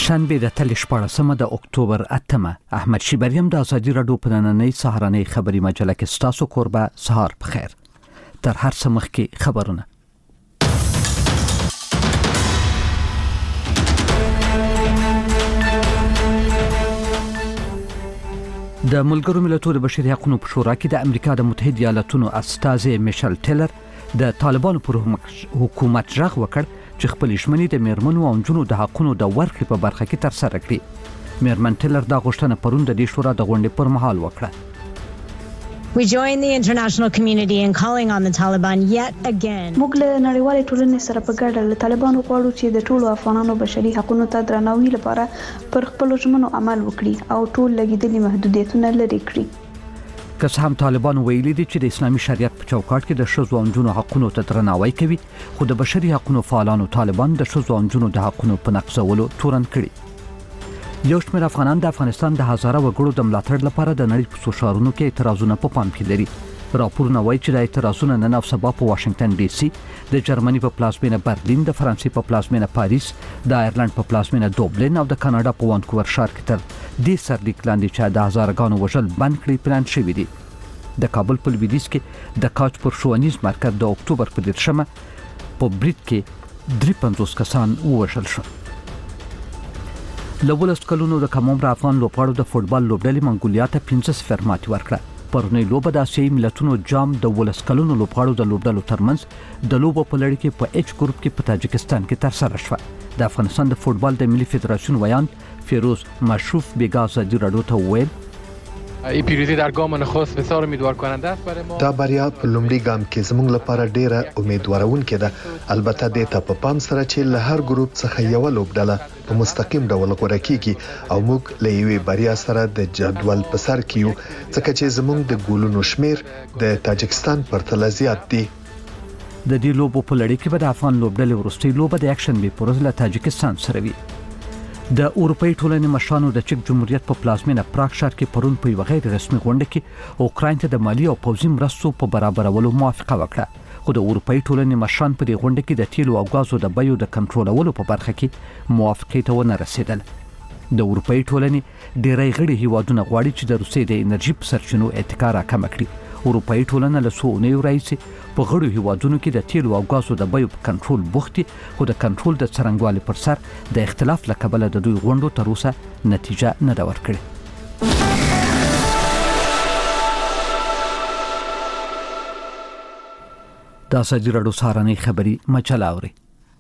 شنبه د تل 14 د اکتوبر 8 احمد شیبریم د ازادي رادیو په نننۍ سهارنۍ خبري مجله کې ستاسو کوربه سهار بخیر. تر هر څه مخکې خبرونه. د ملګرو ملتونو د بشري حقوقو په شورا کې د امریکا د متحده ایالاتونو استازي میشل ټیلر د طالبانو پر حکومت ژغ وکړ چې خپل ژمنې د میرمنو او نجونو د حقوقو د ورکړې په برخه کې ترسره کړي. میرمن ټیلر دا غوښتنه پرون د دې شورا د غونډې پر مهال وکړه. We join the international community in calling on the Taliban yet again. موږ له نړیوالې ټولنې سره په ګډه له طالبانو غواړو چې د ټولو افغانانو بشري حقوقو ته درناوي لپاره پر خپل ژمنو عمل وکړي او ټول لګیدلي محدودیتونه لرې کړي. که څه هم طالبان ویلي دي چې د اسلامي شریعت په چوکاټ کې د ښځو او نجونو حقوقو ته درناوی کوي، خو د بشري حقوقو فعالانو طالبان د ښځو او نجونو د حقوقو په نقضولو تورن کړي. یو شمېر افغانان د افغانستان د هزاره وګړو د ملاتړ لپاره د نړۍ په څو ښارونو کې اعتراضونه په پام کې لري. راپورونه وایي چې د اعتراضونه نن او سبا په واشنگټن ډي سي، د جرمني په پلازمینه برلین، د فرانسې په پلازمینه پاریس، د آیرلند په پلازمینه دوبلین او د کاناډا په وانکوور ښار کې تر دې سرلیک لاندې چې د هزارګانو وژل بند کړي پلان شوی دی. د کابل په لویدیځ کې د کاچ پر ښوونیز مرکز د اکتوبر په 13 په برید کې 53 کسان ووژل شول. له 12 کلونو د کم عمره افغان لوبغاړو د فوټبال لوبډلې منګولیا ته 5-0 ماتې ورکړه. پرونی لوبه د آسیایي ملتونو جام د 12 کلونو لوبغاړو د لوبډلو ترمنځ د لوبو په لړۍ کې په ایچ ګروپ کې په تاجکستان کې ترسره شوه. د افغانستان د فوټبال د ملي فدراسیون ویان فیروز مشروف بیگا ازادي رادیو ته وویل این پیروزی در گام نخست بسیار امیدوار کننده است برای ما. دا بریا په لومړي ګام کې زموږ لپاره ډیره امیدوارونکې ده. البته د ته په پام سره چې له هر ګروپ څخه یو لوبډله په مستقیم ډول غوړه کیږي او موږ له یوې بریا سره د جدول په سر کې یو، ځکه چې زموږ د ګولونو شمیر د تاجکستان پرتله زیات دی. د دې لوبو په لړۍ کې به د افغان لوبډلې وروستۍ لوبه د اکشن بي پروز له تاجکستان سره وي. د اروپאי ټولنې مشرانو د چک جمهوریت په پلازمینه پراګ ښار کې پرون په یو غیر رسمي غونډه کې اوکراین ته د مالی او پوځي مرستو په برابرولو موافقه وکړه. خو د اروپאי ټولنې مشران په دې غونډه کې د تیلو او غازو د بیو د کنټرولولو په برخه کې موافقه ته ونه رسیدل. د اروپאי ټولنې ډېری غړي هیوادونه غواړي چې د روسیې د انرژي په سرچینو اتکا راکمه کړي. اروپאי ټولنه له څو اونیو راهیسې په غړو هیوادونو کې د تیلو او غازو د بیو په کنټرول بوختي، خو د کنټرول د څرنګوالي پر سر د اختلاف له کبله د دوی غونډو تر اوسه نتیجه نه ده ورکړې. د ازادي رادیو سهارنۍ خبري مجله اوري.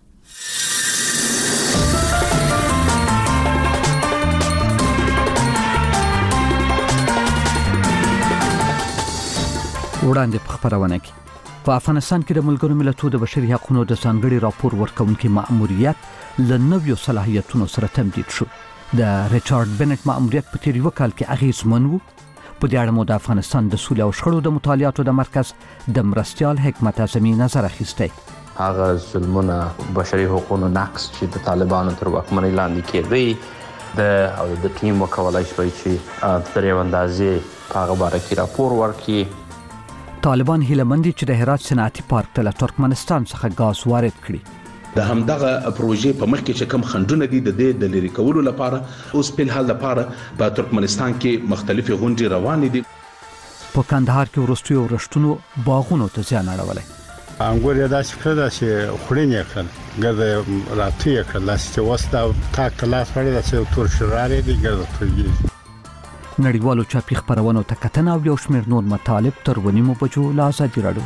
وړاندې په خبرونه کې په افغانستان کې د ملګرو ملتونو د بشري حقوقو د ځانګړي راپور ورکونکي مأموریت له نویو صلاحیتونو سره تمدید شو. د ریچارډ بنټ مأموریت په تیر یو کال کې اغیزمن و. په دې اړه مو د افغانستان د سولې او شخړو د مطالعاتو د مرکز د مرستیال حکمت اعظمي نظر اخیستی. هغه ظلمونه بشري حقوقو نقض چې د طالبانو تر واکمنۍ لاندې کېدی د ټیم وکولای شوی چې تر یو اندازې هغه باره کې راپور ورکړي. طالبان هیله مند چې د هرات صنعتي پارک ته له ترکمنستان څخه غاز وارد کړي. د همدغه پروژې په مخ کې چې کم خندونه دي د دې د لری کولو لپاره اوس په حال لپاره په ترکمنستان کې مختلفې غونډې روانې دي. په کندهار کې ورستیو رښتونو باغونو ته ځان اړولای. انګور یې داسې کړل چې خورینې کړل ګرځي راتې کړل چې وستا تاک لاس وړي د تور شرارې دي ګرځي. نړیوالو چاپی خبرونو ته کتنه او یو شمېر نور مطالب تر ونیمو بجو له ازادي رادیو.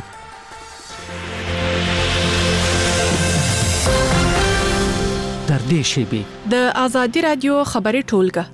تر دې شیبې د ازادي رادیو خبري ټولګه.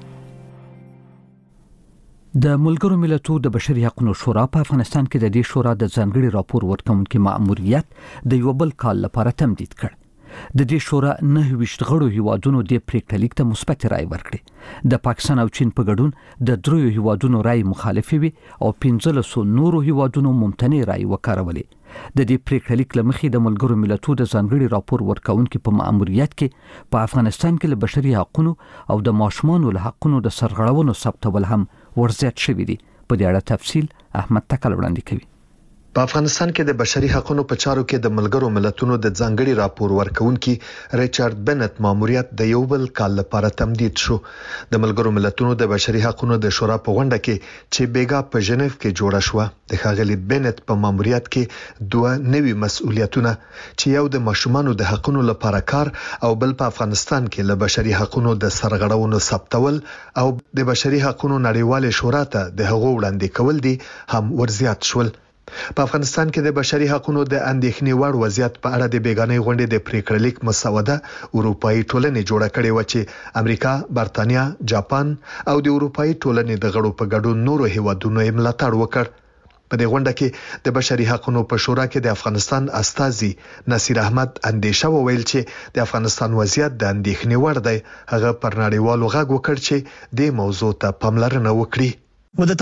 د ملګرو ملتونو د بشري حقوقو شورا په افغانستان کې د دې شورا د ځانګړي راپور ورکونکي مأموریت د یو بل کال لپاره تمدید کړ. د دې شورا 29 غړو هیوادونو د پریکړه لیک ته مثبت رائے ورکړي. د پاکستان او چین په ګډون د 3 هیوادونو رائے مخالفه وي او 15 نورو هیوادونو ممتنع رائے وکړولې. د دې پریکړه لیک لمخې د ملګرو ملتونو د ځانګړي راپور ورکونکي په مأموریت کې په افغانستان کې له بشري حقوقو او د ماشومانو له حقوقو د سرغړونو ثبتول هم ورزیات شوی دی. په دې اړه تفصیل احمد تکل وړاندې کوي. په افغانستان کې د بشري حقوقو په چارو کې د ملګرو ملتونو د ځانګړي راپور ورکونکي ریچارډ بنت ماموریت د یو بل کال لپاره تمدید شو. د ملګرو ملتونو د بشري حقوقو د شورا په غونډه کې چې بیګا په ژنیف کې جوړه شو، د ښاغلي بنت په ماموریت کې دوه نوي مسؤلیتونه چې یو د ماشومانو د حقوقو لپاره کار او بل په افغانستان کې له بشري حقوقو د سرغړونو ثبتول او د بشري حقوقو نړیوال شورا ته د هغو وړاندې کول دي هم ورزیات شول. په افغانستان کې د بشري حقوقو د اندېښنې وړ وضعیت په اړه د بیګانې غونډې د پریکړه لیک مسوده اروپאי ټولنې جوړه کړې و چې امریکا، برتانیا، جاپان او د اروپאי ټولنې د غړو په ګډون نورو هیوادونو یې ملاتړ وکړ. په دې غونډه کې د بشري حقوقو په شورا کې د افغانستان استازي نصیر احمد اندیشه وویل چې د افغانستان وضعیت د اندېښنې وړ دی. هغه پر نړیوالو غږ وکړ چې د موضوع ته پاملرنه وکړي. د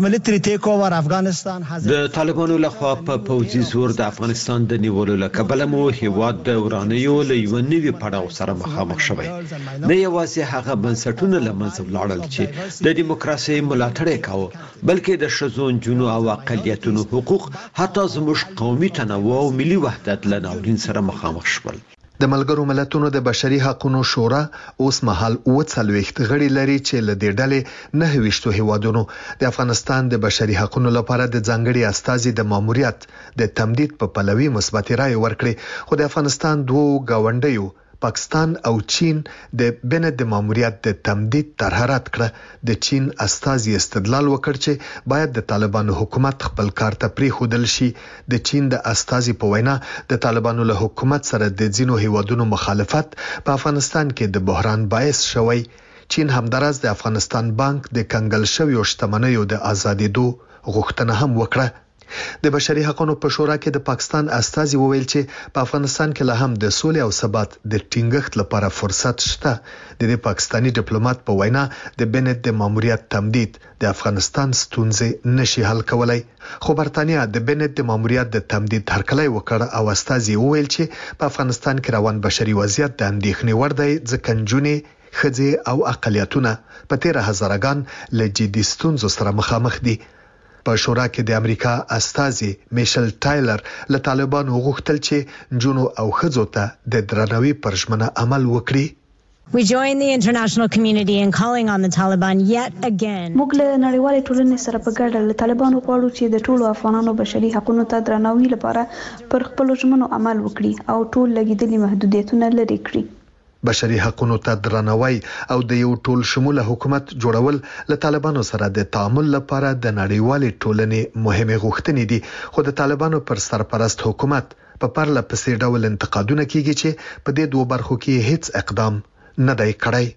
طالبانو لخوا په پوځي زور د افغانستان د نیولو لکبله مو هیواد د ورانیو له یو نوي پړاو سره مخامخ شوی. نه یوازې هغه بنسټونه له منځه ولاړل چې د دیموکراسي ملاتړ یې کاوه، بلکې د ښځو، نجونو او اقلیتونو حقوق، حتی زموږ قومي تنوع او ملي وحدت له ناورین سره مخامخ شول. د ملګرو ملتونو د بشري حقوقو شورا اوس مهال 40 غړي لري چې له دې ډلې 29 هیوادونو د افغانستان د بشري حقوقو لپاره د ځانګړي استازي د ماموریت د تمدید په پلوي مثبت رائے ورکړي. خو د افغانستان دوه غونډیو پاکستان او چین د بنت د ماموریت د تمدید طرح رد کړه. د چین استازي استدلال وکړ چې باید د طالبانو حکومت خپل کار ته پریښودل شي. د چین د استازي په وینا د طالبانو له حکومت سره د ځینو هیوادونو مخالفت په افغانستان کې د بحران باعث شوی. چین همدارس د افغانستان بانک د کنګل شویو شتمنیو د آزادېدو غوښتنه هم وکړه. د بشري حقوقو په شورا کې د پاکستان استازي وویل چې په افغانستان کې له هم د سولې او ثبات د ټینګښت لپاره فرصت شته. د دې پاکستانی ډیپلوماټ په وینا د بنت د ماموریت تمدید د افغانستان ستونزې نشي حل کولای. خو برتانیا د بنت د ماموریت د تمدید هرکلی وکړ او استازي وویل چې په افغانستان کې روان بشري وضعیت د اندېښنې وړ دی، ځکه نجونې، ښځې او اقلیتونه په 13,000 له جدي ستونزو سره مخامخ دي. په شورا کې د امریکا استازي میشل ټایلر له طالبانو غوښتل چې نجونو او ښځو ته د درناوي پر ژمنه عمل وکړي. We join the international community in calling on the Taliban yet again. موږ له نړیوالې ټولنې سره په ګډه له طالبانو غواړو چې د ټولو افغانانو بشري حقوقو ته درناوي لپاره پر خپل ژمنو عمل وکړي او ټول لګیدلي محدودیتونه لرې کړي. بشري حقوقو ته درناوی او د یو ټول شموله حکومت جوړول له طالبانو سره د تعامل لپاره د نړیوالې ټولنې مهمه غوښتنې دي. خو د طالبانو پر سرپرست حکومت په پرله پسې ډول انتقادونه کیږي چې په دې دوه برخو کې هیڅ اقدام نه دی کړی.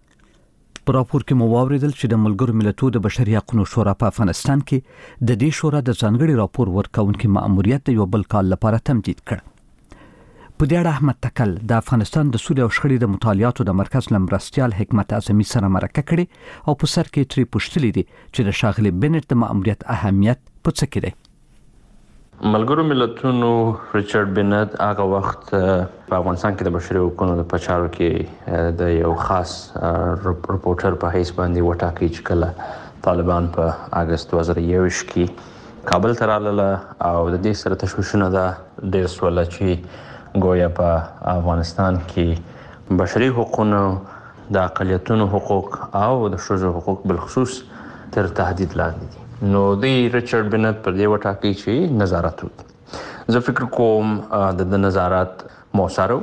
په راپور کې مو واوریدل چې د ملګرو ملتونو د بشري حقوقو شورا په افغانستان کې د دې شورا د ځانګړي راپور ورکونکي ماموریت د یو بل کال لپاره تمدید کړ. په دې اړه احمد تکل د افغانستان د سولې او شخړې د مطالعاتو د مرکز لمرستيال حکمت اعظمي سره مرکه کړې او په سر کې تری پوښتلې دي چې د ښاغلي بنت د ماموریت اهمیت په څه کې دی. ملګرو ملتونو ریچارډ بنت هغه وخت په افغانستان کې د بشري حقوقو د پچارو کې د یو خاص رپورټر په حیث باندې وټاکي چې کله طالبان په اگست 2021 کې کابل ته راغله او د دې سره تشویشونه ده ډېر سوال چې گویا په افغانستان کې بشري حقوقو، د اقلیتونو حقوق او د ښځو حقوق بالخصوص تر تهدید لاندې دي. نو د ریچارډ بنت پر دې وټاکي چې نظارت وکړي. زه فکر کوم د نظارت موثر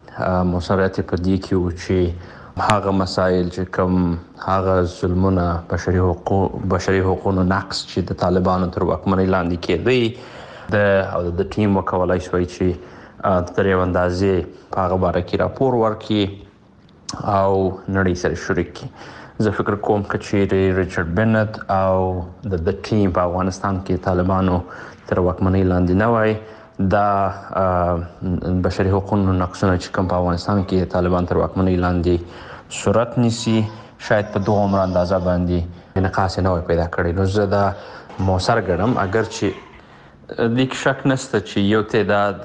په دې کې و چې هغه مسایل چې کوم هغه ظلمونه، بشري حقوقو نقص چې د طالبانو تر واکمنۍ لاندې کېدی د ټیم وکولای شوی چې تر یو اندازې په هغه باره کې راپور ورکړي او نړۍ سره شریک کړي. زه فکر کوم چې ریچارډ بنت او د ټیم په افغانستان کې طالبانو تر واکمنۍ لاندې نه وای، دا بشري حقوقو نقصونه چې کوم په افغانستان کې طالبان تر واکمنۍ لاندې صورت نیسي، شاید په دغه عمر اندازه باندې انعکاس نه وای پیدا کړی. نو زه دا موثر ګڼم، اگر چې د شک نشته چې یو تعداد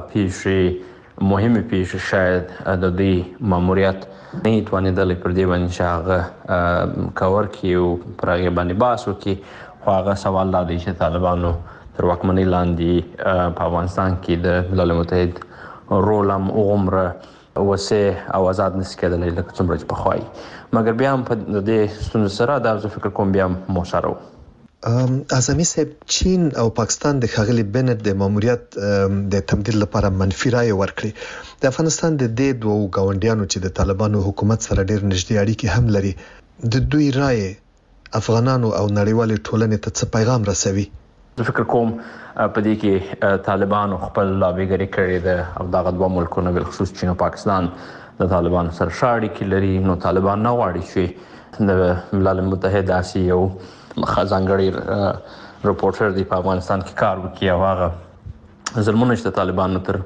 پیښې، مهمه پیښې شاید د دې ماموریت نه توانېدل پر دې باندې چې هغه کور کې او پر هغه باندې بحث وکړي. خو هغه سوال دا دی چې طالبانو تر واکمنۍ لاندې په افغانستان کې د ملل متحد رول هم عمره وسه او آزاد نشي کېدلی لکه څومره چې پخوای مګر بیا هم په دې ستونزو سره دا زه فکر کوم بیا هم مؤثر و. اعظمي صاحب چین او پاکستان د ښاغلي بنت د ماموریت د تمدید لپاره منفي رائے ورکړي. د افغانستان د دې دوه ګاونډیانو چې د طالبانو حکومت سره ډېر نږدې اړیکې هم لري د دوی رائے افغانانو او نړیوال ټولنې ته څه پیغام رسوي؟ زه فکر کوم په دې کې طالبانو خپل لابیګری کړې ده او دغه دوه ملکونه بالخصوص چین او پاکستان د طالبانو سره اړیکې لري. نو طالبان نه غواړي چې د ملل متحد داسې یو ځانګړی رپورټر دی په افغانستان کې کار وکړي او هغه ظلمونه چې طالبانو تر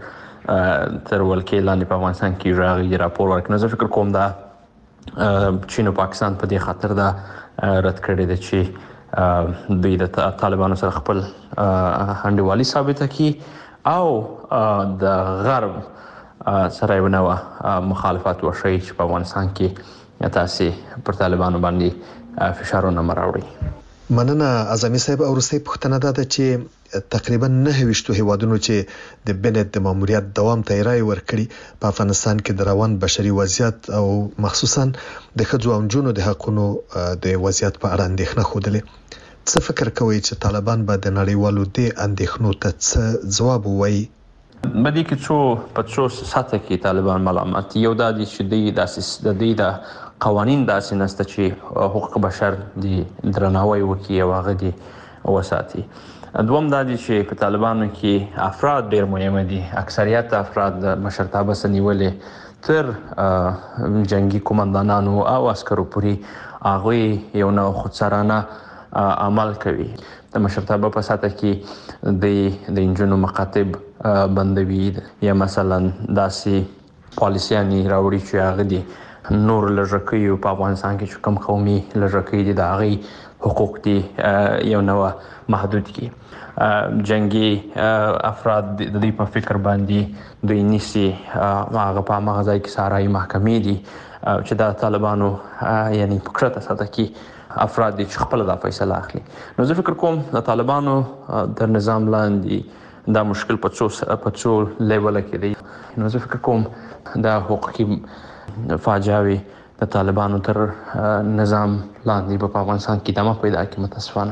ولکې لاندې په افغانستان کې راغلي راپور ورکړي. نو زه فکر کوم دا چین او پاکستان په دې خاطر دا رد کړی دی چې دوی د طالبانو سره خپل انډیوالي ثابته کړي او د غرب سره یو نوع مخالفت وشي چې په افغانستان کې تاسې پر طالبانو باندې فشارونه مراوړي. مننه اعظمي صاحب. او وروستۍ پوښتنه ده چې تقریبا 9 هیوادونو چې د بنت د ماموریت دوام ته رائے ورکړي په افغانستان کې د روان بشري وضعیت او مخصوصا د ښځو او نجونو د حقوقو د وضعیت په اړه اندېښنه خوده. څه فکر کوئ چې طالبان به د نړیوالو د اندېښنو ته څه ځواب ووایي؟ بدی کې څو ساته کې طالبان ملامت یو دا دي چې د دې د قوانین داسې نسته چې حقوق بشر دی درناوی وکړي او هغه دی وساتي. دوم دا دي چې په طالبانو کې افراد ډېر مهم دي. اکثریت افراد د مشرتابه سنیولې تر جنگي قومندانانو او عسکرو پورې هغه یو نوع خودسرانه عمل کوي. د مشرتابه په ساته کې د انجونو مقاطب بندوي یا مثلا داسې پالیسیانی راوړي چې هغه دي نور لږکیو په افغانستان کې چې کوم قومي لږکي دي د هغې حقوق دي یو نوع محدود کی. جنگي افراد د دې په فکر باندې دوی نیسي هغه په هغه ځای کې سارای محکمې دي چې د طالبانو یعنی په کړه ساته کې افراد دي چې خپل د فیصله اخلي. نو زه فکر کوم د طالبانو د نظام لاندې دا مشکل په څو لیول کې دی. نو زه فکر کوم دا حقوقي فاجعه د طالبانو تر نظام لاندې په افغانستان کې دمه پیدا کوي متاسفانه.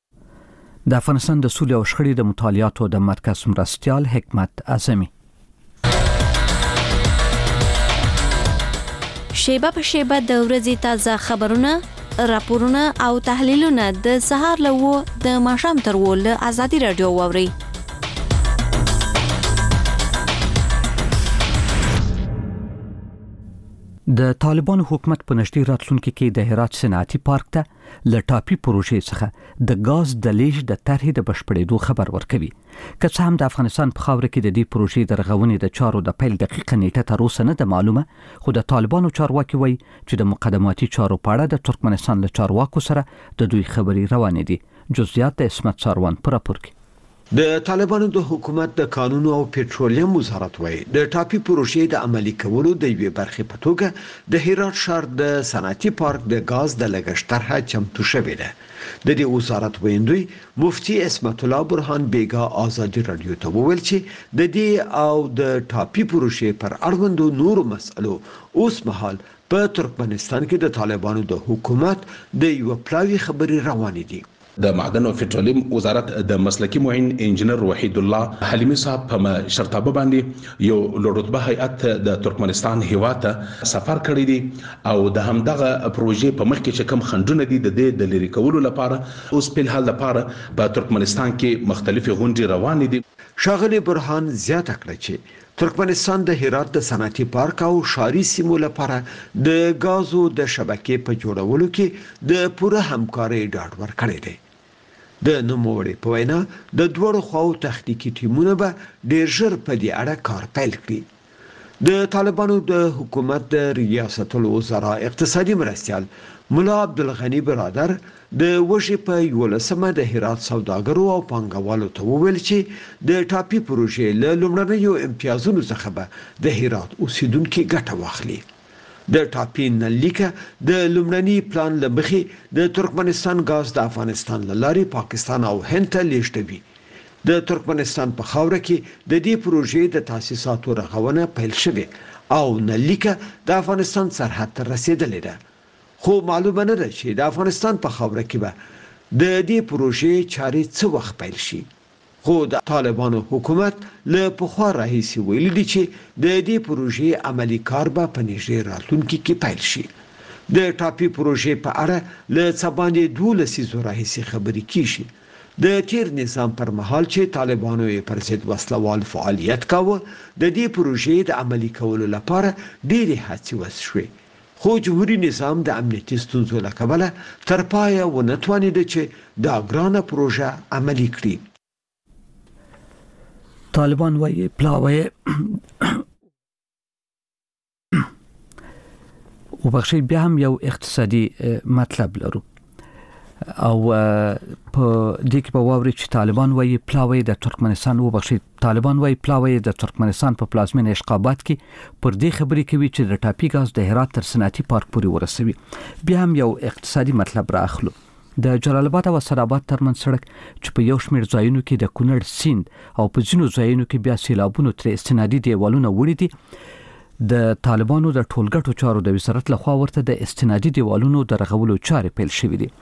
د افغانستان د سولې او شخړې د مطالعاتو د مرکز مرستیال حکمت اعظمي. شیبه په شیبه د ورځې تازه خبرونه، راپورونه او تحلیلونه د سهار له د ماښام تر ول ازادي رادیو واوري. د طالبانو حکومت په نږدې راتلونکي کې د هرات صنعتي پارک ته ل ټاپي پروژې څخه د غاز د لیږد د طرحې د بشپړېدو خبر ورکوي. که څه هم د افغانستان په خاوره کې د دې پروژې د رغونې د چارو د پیل دقیقه نیټه تر اوسه نه ده معلومه، خو د طالبانو چارواکي وایي چې د مقدماتي چارو په اړه د ترکمنستان له چارواکو سره د دوی خبرې روانې دي. جزئیات د اسمت ساروان پر راپور کې. د طالبانو د حکومت د قانون او پټرولیم وزارت وایي د ټاپي پروژې د عملي کولو د یوې برخې په توګه د هرات ښار د صنعتي پارک د غاز د لګښت طرحه چمتو شوې ده. د دې وزارت ویندوی مفتي اسمت الله برهان بیگا آزادي رادیو ته وویل چې د دې او د ټاپي پروژې پر اړوندو نورو مسلو اوس مهال په ترکمنستان کې د طالبانو د حکومت د یو پلاوی خبري روانې دي. د معدن او پټرولیم وزارت د مسلکی معین انجنیر وحید الله حلیمی صاحب په شرطابه باندې یو لوړرتبه هیئت د ترکمنستان هیواد ته سفر کړی دی او د همدغه پروژې په مخ کې چې کوم خنډونه دي د لری کولو لپاره اوس په حال لپاره په ترکمنستان کې مختلفې غونډې روانې دي. شاغلی برهان زیاته کړه چې ترکمنستان د هرات د صنعتي پارک او ښاري سیمو لپاره د غازو د شبکې په جوړولو کې د پوره همکارۍ ډاډ ورکړی دی. د نوموړي په وینا د دوړو خواو تخنیکی ټیمونه به ډیر ژر په دې اړه کار پیل کړي. د طالبانو د حکومت د ریاست الوزرا اقتصادي مرستیال مولا عبدالغنی برادر د وشي په 11مه د هرات سوداګرو او پانګوالو ته وویل چې د ټاپي پروژې له لومړنیو امتیازونو څخه به د هرات اوسیدونکو ګټه واخلي. د ټاپي نلیکه د لومړني پلان لمخې د ترکمنستان غاز د افغانستان لارې پاکستان او هند ته لیږدوي. د ترکمنستان په خاوره کې د دې پروژې د تاسیساتو رغونه پیل شوه او نلیکه د افغانستان سرحد ته رسیدلې ده خو معلومه نه ده چې د افغانستان په خاوره کې به د دې پروژې چارې څه وخت پیل شي خو د طالبانو حکومت له پخوا راهیسې ویلي دي چې د دې پروژې عملی کار به په نږدې راتلونکي کې پیل شي د ټاپي پروژې په اړه له څه باندې 12 لسیزو راهیسې خبرې کیږي د تیر نظام پر مهال چې طالبانو یې پر ضد وسلوال فعالیت کاوه د دې پروژې د عملی کولو لپاره ډېرې هڅې وشوې خو جمهوریت نظام د امنیتي ستونزو له کبله تر پایه ونه توانید چې دا ګرانه پروژه عملي کړي طالبان وايي پلاوی وبخښي بیا هم یو اقتصادي مطلب لرو او په دې کې په واوري چې طالبان وايي پلاوی د ترکمنستان طالبان وايي پلاوی د ترکمنستان په پلازمینه اشقابات کې پر دې خبرې کوي چې د ټاپي غاز د هرات تر صنعتي پارک پورې ورسوي بیا هم یو اقتصادي مطلب راخلو د جلال آباد او اسداباد ترمن سړک چې په یو شمېر ځایونو کې د کونړ سیند او په ځینو ځایونو کې بیا سیلابونو تر استنادي دیوالونه وړي دي د طالبانو د ټولګټو چارو د وزارت لخوا ورته د استنادي دیوالونو د رغولو چارې پیل شوې دي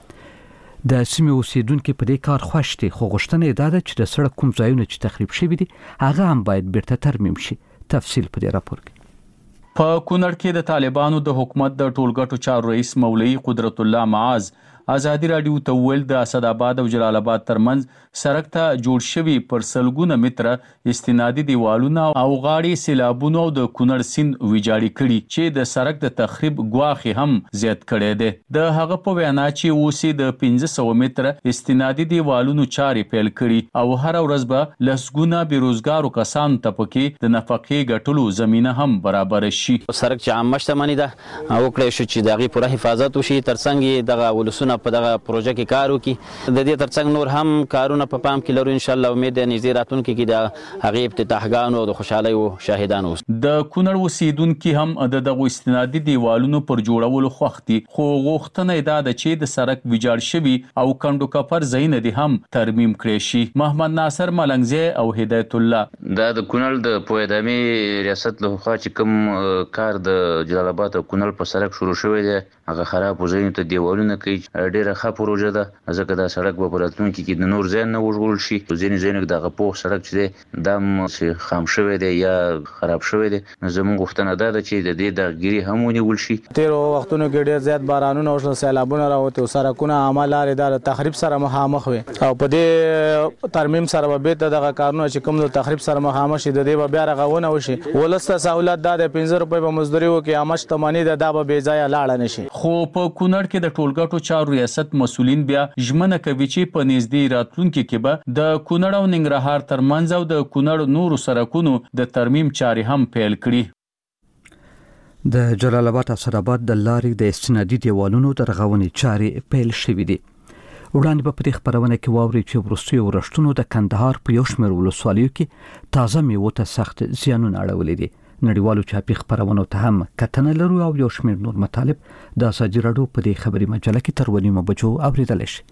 د سیمې اوسیدونکو په دې کار خوښ دي خو غوښتنه ده چې د سړک کوم ځایونه چې تخریب شوي دي هغه هم باید بیرته ترمیم شي تفصیل په دې راپور کې په کونړ کې د طالبانو د حکومت د ټولګټو چارو رئیس مولوی قدرت الله معاذ ازادي رادیو ته ویل د اسداباد او جلال آباد ترمنځ سړک ته جوړ شوی پر سلګونه متره استنادي دیوالونه او غاړي سیلابونو د کونړ سیند ویجاړي کړي چې د سړک د تخریب ګواخي هم زیات کړي دي د هغه په وینا چې اوسې د 1500 متره استنادي دیوالونو چاري پیل کړي او هر ورځ به لسګونه بیروزګارو کسان ته پکې د نفقې ګټلو زمينه هم برابر شي سړک چې عامه شتمنۍ ده او کړی شو چې دغه پوره حفاظت وشي ترڅنګ دغه ولسونه په دغه پروژه کې کار وکړي د دې ترڅنګ نور هم کارونه په پام کې لرو ان شاء الله امید ده نږدې راتلونکي کې د هغه افتتاحګانو او د خوشحالۍ او شاهدانو د کونړ اوسیدونکو هم د دغه استنادي دیوالونو پر جوړولو خوختي خو غوښتنه ده چې د سړک ویجاړ شوی او کندو کفر زین دي هم ترمیم کړي شي محمد ناصر ملنګزی او هدایت الله د کونړ د پویدامي ریاست له خوا چې کوم کار د جلال آباد او کونړ په سړک شروع شوی دی هغه خراب وزین ته دیوالونه کوي ډیره ښه پروژه ده ځکه دا سړک به په راتلونکي کې د نور ځای نه وژغورل شي ځینې دغه پوخ سړک چې دی دا چې خام شوی دی یا خراب شوی دی زموږ غوښتنه ده چې د دې دغګیري هم ونیول شي تیر وختونو کې ډیر زیات بارانونه او سیلابونه راوته او سړکونه عملاره د تخریب سره مخامخ وي او په دې ترمیم سره به دغه کارونه چې کوم د تخریب سره مخامخ شي د دې بیا رغونه وشي ولسته سہولت د 15 روپۍ په مزدوري وکي امش تمانی د به بې ځای لاړ نشي خو په کونړ کې د ټولګټو چارو ریاست مسولین بیا ژمنه کوي چې په نږدې راتلونکي کې به د کونړ او ننګرهار ترمنځ او د کونړ نورو سړکونو د ترمیم چارې هم پیل کړي د جلال آباد اسداباد د لارې د استنادي دیوالونو د رغونې چارې پیل شوې دي وړاندې په دې خبرونه کې واوري چې وروستي ورښتونو د کندهار په یو شمېر ولسوالیو کې تازه میوه ته سخت زیانونه اړولې دي نړیوالو چاپی خبرونو ته هم کتنه لرو او یو شمېر نور مطالب د ازادي راډیو په دې خبري مجله کې تر ونیمه بجو اوریدل شي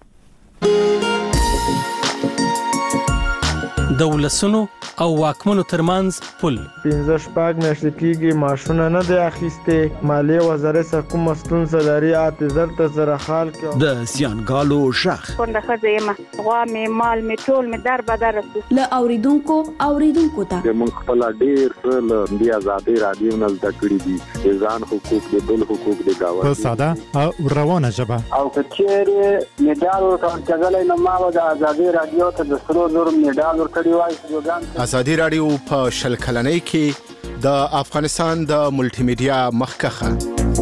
د ولسونو او واکمنو ترمنځ پل 15 شپږ میاشتې کېږي معاشونه نه دی اخیستې مالیې وزارت څخه کومه ستونزه لري اعتذار ته سره حال کې د زیانګالو شخ څنګه ښځه یم غوا مې مال مې ټول مې در بدر له اوریدونکو ته موږ خپل ډیر له دې ازادي رادیو نه زده کړې دي ځان حقوق دي بل حقوق دي گاوه په ساده او روانه ژبه او کچېره میډال ورکړل نو ما د ازادي رادیو ته د 300 میډال ورکړی وای ازادي رادیو په شل کلنۍ کې د افغانستان د ملټي میډیا مخکخه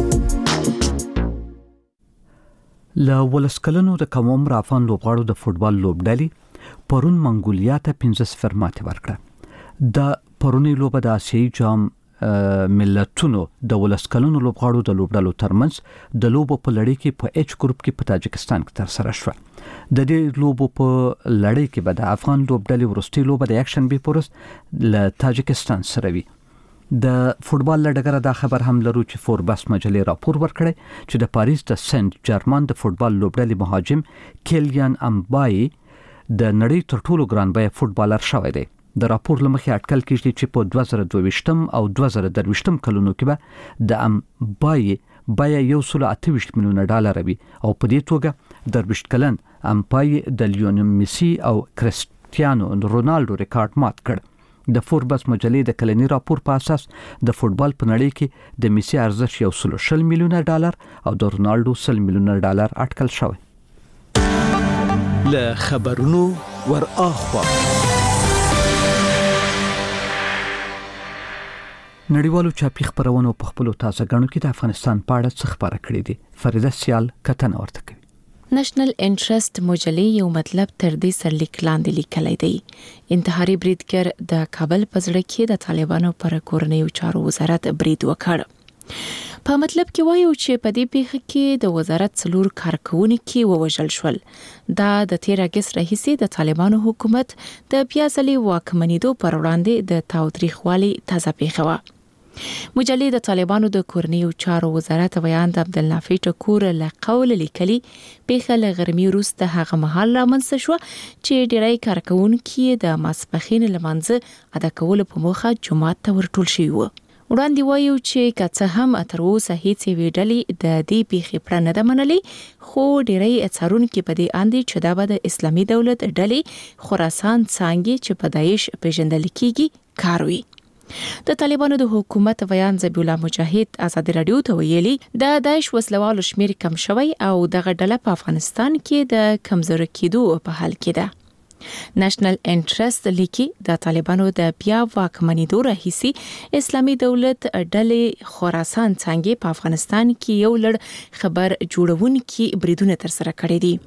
له ولسکلنو د کوم رافان لوبغاړو د فوتبال لوبډلې پرون منګولیا ته 15-0 ماتې ورکړه د پرونی لوبه د آسیایي جام ملتونو د ولسکلنو لوبغاړو د لوبډلو ترمنځ د لوبو په لړۍ کې په ایچ ګروپ کې په تاجکستان کې تر سره شوه د دې لوبو په لړۍ کې به د افغان لوبډلې ورستي لوبه د اکشن بي پورس له تاجکستان سره وي د فوتبال لړګره دا خبر هم لرو چې فوربس مجلې راپور ورکړی چې د پاریس د سنت جرمان د فوتبال لوبډلې مهاجم کیلیان امبای د نړۍ تر ټولو ګران بیه فوتبالر شوی دی. د راپور لمخې اټکل کیږي چې په 2022 او 2023 کلونو کې به د امپای بیه $128 میلیونه وي او په دې توګه 23 کلن امپای د لیونل میسی او کریسټیانو رونالډو ریکارډ مات کړ. د فوربس مجلې د کلنی راپور په اساس د فوتبال په نړۍ کې د میسی ارزښت $160 میلیونه او د رونالډو $100 میلیونه اټکل شوی. له خبرونو ور اخوا نړیوالو چاپی خبرونو په خپل تازه غنو کې د افغانستان په اړه څه خبره کړې دي. فریده سیال کتنه ورته کوي. نېشنل انټرست مجلې یو مطلب تر دې سرلیک لاندې لیکلی دی. انتحاري بریدګر د کابل په زړه کې د طالبانو پر کورنیو چارو وزارت برید وکړ. په مطلب کې وایو چې په دې پیښه کې د وزارت 4 کارکونکي ووژل شول. دا د 13 اگست راهیسې د طالبانو حکومت د بیا ځلې واکمنېدو پر وړاندې د تاوتریخوالي تازه پیښه وه. مجلې د طالبانو د کورنیو چارو وزارت ویاند عبدالنافع ټکور له قول لیکلي پیښه له غرمې وروسته هغه مهال رامنځته شو چې ډېری کارکونکي د ماسپښین لمانځه ادا کولو په موخه جومات ته ورټول شوي وو. وړاندې وایو چې که څه هم تر اوسه هیڅ یوې ډلې د دې پیښې پړه نه ده منلې، خو ډېری څارونکي په دې اندي چې دا به د اسلامي دولت ډلې خراسان څانګې چې په داعش پیژندل کیږي کاروي. د طالبانو د حکومت ویان ذبیح الله مجاهد ازادي رادیو ته ویلي د داعش وسلوالو شمیر کم شوی او دغه ډله په افغانستان کې د کمزوري کېدو په حال کې ده. نېشنل انټرست لیکي د طالبانو د بیا واکمنېدو راهیسې اسلامي دولت ډلې خراسان څنګه په افغانستان کې یو لړ خبر جوړونکي بریدونه تر سره کړي دي.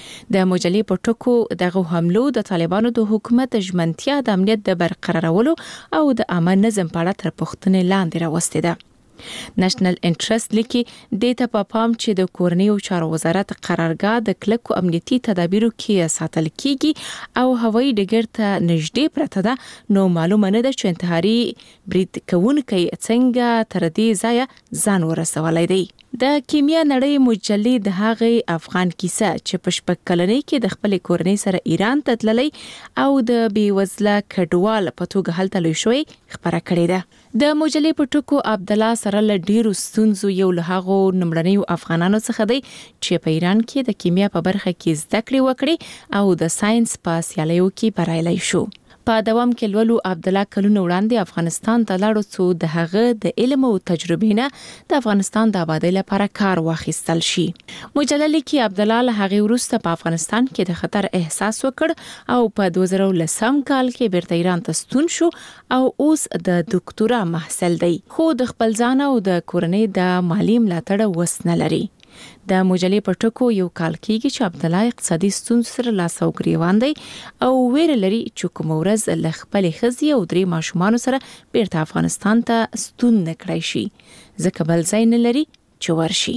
د مجلې په ټکو دغه حملو د طالبانو د حکومت ژمنتیا د امنیت د برقرارولو او د امن نظم په اړه تر پوښتنې لاندې راوستې ده. نېشنل انټرست لیکي د ته په پام چې د کورنیو چارو وزارت قرارګاه د کلکو امنیتي تدابیرو کې ساتل کیږي او هوایي ډګر ته نږدې پرته ده، نو معلومه نه ده چې انتحاري برید کوونکي څنګه تر دې ځایه ځان ورسولای دی. د کیمیا نړۍ مجلې د هغې افغان کیسه چې په شپږ کلنۍ کې د خپل کورنۍ سره ایران ته تللی او د بیوزله کډوال په توګه هلته لوی شوی خبره کړې ده. د مجلې په ټکو عبد الله سره له ډیرو ستونزو یو له هغو نمړنیو افغانانو څخه دی چې په ایران کې د کیمیا په برخه کې زده کړې وکړي او د ساينس په سیالیو کې بریالی شو. په دوام کې لولو عبد الله کلونه وړاندې افغانستان ته لاړو څو د هغه د علم او تجربې نه د افغانستان د آبادی لپاره کار واخیستل شي. مجلل کې عبد الله له هغه وروسته په افغانستان کې د خطر احساس وکړ او په 2010 کال کې بیرته ایران ته ستون شو او اوس د ډاکټورا محصل دی، خو د خپل ځان او د کورنۍ د مالی ملاتړ وس نه لري. د مجلې په ټکو یو کال کېږي چې عبد الله اقتصادي ستونزو سره لاس او ګریوان دی او ویره لري چې کوم ورځ له خپلې ښځې او 3 ماشومانو سره بیرته افغانستان ته ستون نه کړی شي، ځکه بل ځای نه لري چې ورشي.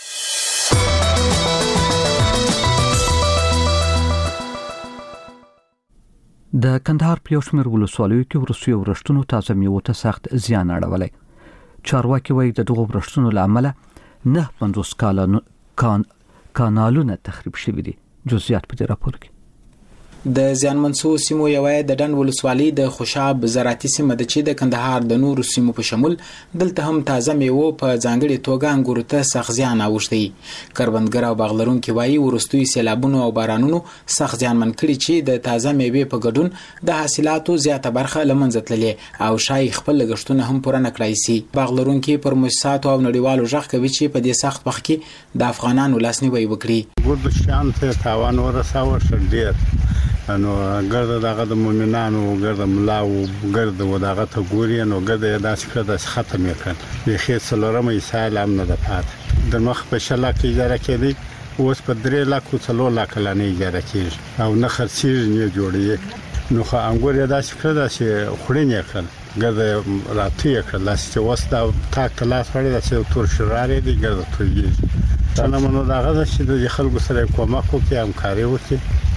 د کندهار په یو شمېر ولسوالیو کې وروستیو ورښتونو تازه میوو ته سخت زیان اړولی. چارواکي وایي د دغو ورښتونو له امله 9 کانالونه تخریب شوي دي. جزئیات په دې راپور کې. د زیانمنسو سیمو یوه د ډن ولسوالۍ د خوشاب زراعتي سیمه د چې د کندهار د نورو سیمو په شمول دلته هم تازه میوه په ځانګړي توګه انګورو ته سخت زیان اوښتی. کروندګر او باغ لرونکي وایي وروستیو سیلابونو او بارانونو سخت زیانمن کړي چې د تازه میوې په ګډون د حاصلاتو زیاته برخه له منځه تللې او شاید خپل لګښتونه هم پوره نه کړای شي. باغ لرونکي پر مؤسساتو او نړیوالو غږ کوي چې په دې سخت وخت کې د افغانانو لاسنیوي وکړي. ګورد شان ته تاوان ورساوه شډیر نو ګرد دغه د مومنانو ګرد ملاو ګرد وداغه ته ګوري نو ګرد داسې کړه د ختم کړ د خې څلورمه سال هم نه د پات د مخ په شلا کې اجاره کړي اوس په 3 لک او 4 لک لانه اجاره کړي او نه خرڅیر نه جوړي نو خو انګور داسې کړه چې خړینې کړ ګرد راتی کړه لاس چې وستا تا کلاس وړي د تور شراره دي ګرد توګي څنګه نو دغه چې د خلکو سره کومه خو کې همکاري وکړي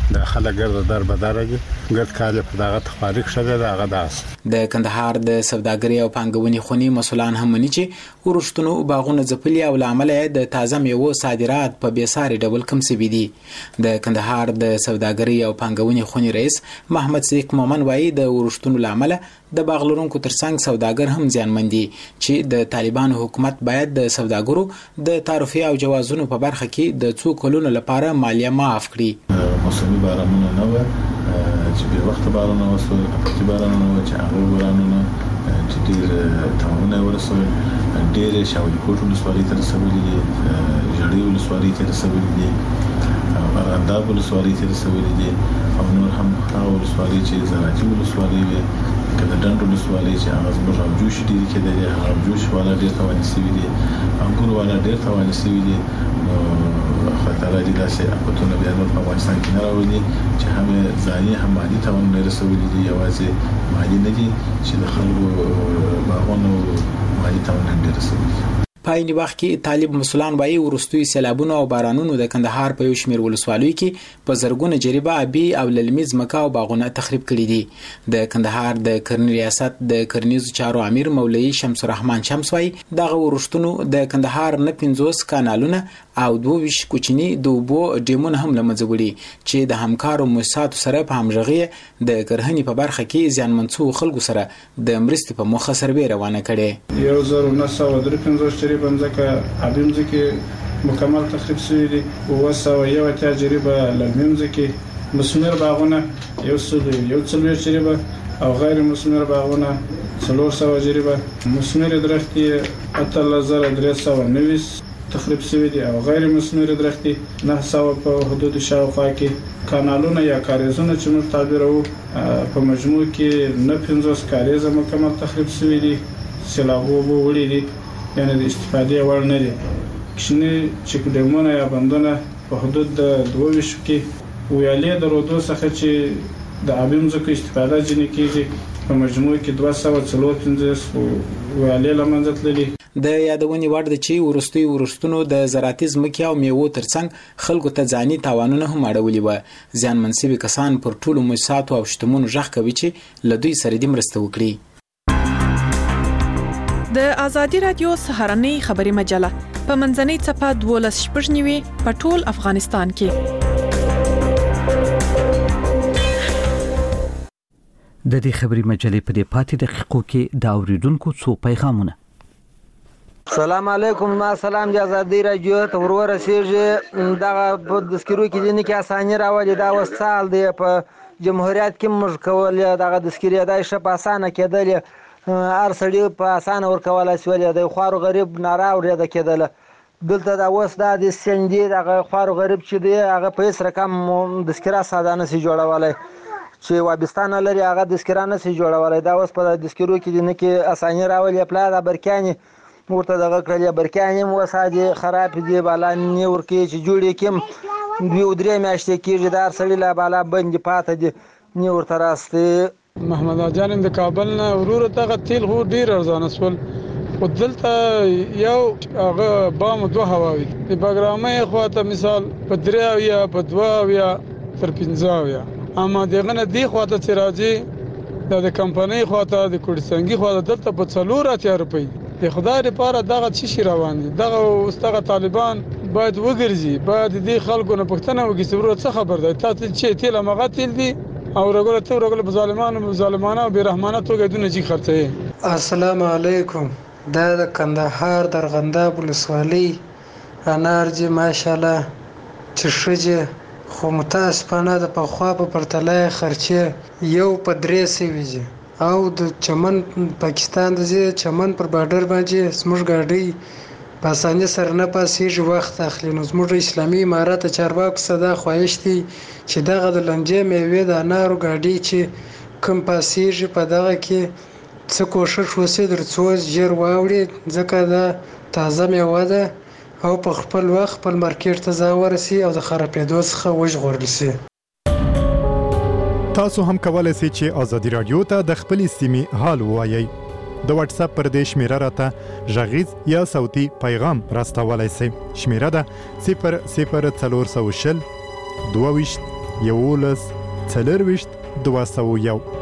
د خلک ګرد در بدره دي ګرد کال په دغه تخاریک شوه دغه داس د کندهار د سوداګرۍ او پانګونې خونی مسولان هم مني چې ورښتونو باغونه ځپلي او لامل د تازه میوو صادرات په بیساري ډول کم سوي دي. د کندهار د سوداګرۍ او پانګونې خونی رئیس محمد صدیق مومن وایي د ورښتونو لامل د باغ لرونکو ترڅنګ سوداګر هم زیانمن دي چې د طالبانو حکومت باید د سوداګرو د تعرفې او جوازونو په برخه کې د څو کلونو لپاره مالیه معاف کړي. موسمي بارانونه نه و چې به وخت بارانونه وسو په بارانونه و چې هغه بارانونه چې ډېر تمامونه ورسول ډېر شاولي کوټ ولسوالۍ ته رسولي دي جړې ولسوالۍ ته رسولي دي ارغنداب ولسوالۍ ته رسولي دي او نور هم هغه ولسوالۍ چې زراعتي ولسوالۍ وي کله ډنډ ولسوالۍ چې هغه زموږ راوجوش دي کې د راوجوش والا ډېر توانې سوي دي انګور والا ډېر توانې سوي دي نو خطر دي داسې اپتونه بیا نور په افغانستان کې نه راوړي چې هم ځاني هم مادي توان نه رسولي دي یوازې مادي نه دي چې د خلکو باغونو مادي توان نه رسولي دي. په عین وخت کې طالب مسولان وایي ورستوي سیلابونو او بارانونو د کندهار په یو شمېر ولسوالیو کې په زرګونه جریبه ابي او للمي ځمکه او باغونه تخریب کړي دي. د کندهار د کرنې ریاست د کرنیزو چارو امیر مولوي شمس الرحمن شمس وایي دغه ورښتونو د کندهار نه 50 کانالونه او 22 کوچني د اوبو ډیمونه هم لمنځه وړي چې د همکارو مؤسساتو سره په همغږي د کرهنې په برخه کې زیانمنڅو خلکو سره د مرستې په موخه سروې روانه کړي. 1953 بمځکه ابي مځکه مکمل تخریب شوی دي او 201 جریبه للمي مځکه مسمر باغونه یو څلور جریبه او غیر مسمر باغونه 300 جریبه مسمر درختي 8390 تخریب شوی دي او غیر مسمر درختي 900 په حدود شاوخوا کې کانالونه یا کاریزونه چې موږ تعبیرو په مجموع کې نه 50 کاریزه مکمل تخریب شوی دي سیلابو وړي دي یعنی د استفادې وړ نه دي. کښنی چک ډیمونه یا بندونه په حدود د 22 کې ویالې د رودو څخه چې د ابي مځکو استفاده ځنې کیږي په مجموع کې 245 ویالې لمنځه تللي. د یادونې وړ د چې ورستوي ورښتونو د زراعتي ځمکې او میوو ترڅنګ خلکو ته ځاني تاوانونه هم اړولي و. زیانمن شوي کسان پر ټولو مؤسساتو او شتمنو غږ کوي چې له دوی سره دې مرسته وکړي. د ازادي رادیو سهارنۍ خبري مجله په منځنۍ چپه 12:09 په ټول افغانستان کې. د دې خبري مجلې په دې پاتې دقیقو کې د اوریدونکو څو پیغامونه. السلام علیکم. ما سلام د ازادي رادیو ته ورسېږي دغه په دسکرو کې دي کې اسانه راوړي دا وسال دی په جمهوریت کې موږ کول دغه دسکري دای شپ اسانه کېدل هر سړی په اسانه ورکواله سولې د خوارو غریب نارا اورېده کېدل دلته دا اوس د سندې د خوارو غریب چې دی هغه په هیڅ رقم د سکرا ساده نه سي جوړولای چې وابستانه لري هغه د سکرا نه سي جوړولای دا اوس په د سکرو کې نه کې اسانه راولي پلا د برکانی ورته دغه کړل برکانی مو ساده خراب دي بالا نه ورکی چې جوړې کېم دوی ودرې میاشتې کېږي دا سړی لا بالا بند پاتې دي نه ورته راسته. محمد اجان د کابل نه ورور ته تیل هو ډیر ارزانه سول او دلته یو هغه بام دوه هواوي د بګرامه خواته مثال په 3 یا په 2 یا تر 15 یا اما دغه نه دی خواته چې راځي د کمپنۍ خواته د کوډسنګي خواته دلته په 4 روپۍ د خدای لپاره دغه شي روان دي دغه واستغه طالبان باید وګرځي باید د خلکو نه پښتنه وګي چې څه خبر ده تاسو چې تیل مغه تیل دي او رګول ظالمانه او بیرحمانه توګه دونه چې خرڅي. السلام علیکم. د کندهار د ارغنداب ولسوالۍ انار جی ماشاءالله چې شجه خو متاسفانه د پخوا په پرتله خرچه یو په 300 او د چمن پاکستان د چمن پر بارډر باندې سمج ګاډي په اسانه سره نه پاسېږي وخت اخلي نو زموږ اسلامي امارات چارواکو صدا خواهش دي چې دغه د لنجې میوې د انارو ګاډي چې کم پاسېږي په دغه کې څه کوشش وشي درڅو ژر واوړي ځکه دا تازه میوه ده او په خپل وخت خپل مارکیټ ته ځاورسي او د خرابېدو څخه وژغورل شي. تاسو هم کولای شئ چې ازادي رادیو ته د خپل سیمې حال ووایئ. د واتس اپ پر دې شمیره راته ژغیز یا صوتي پیغام راستولای شئ. شمیره ده 00400 22 11 40 201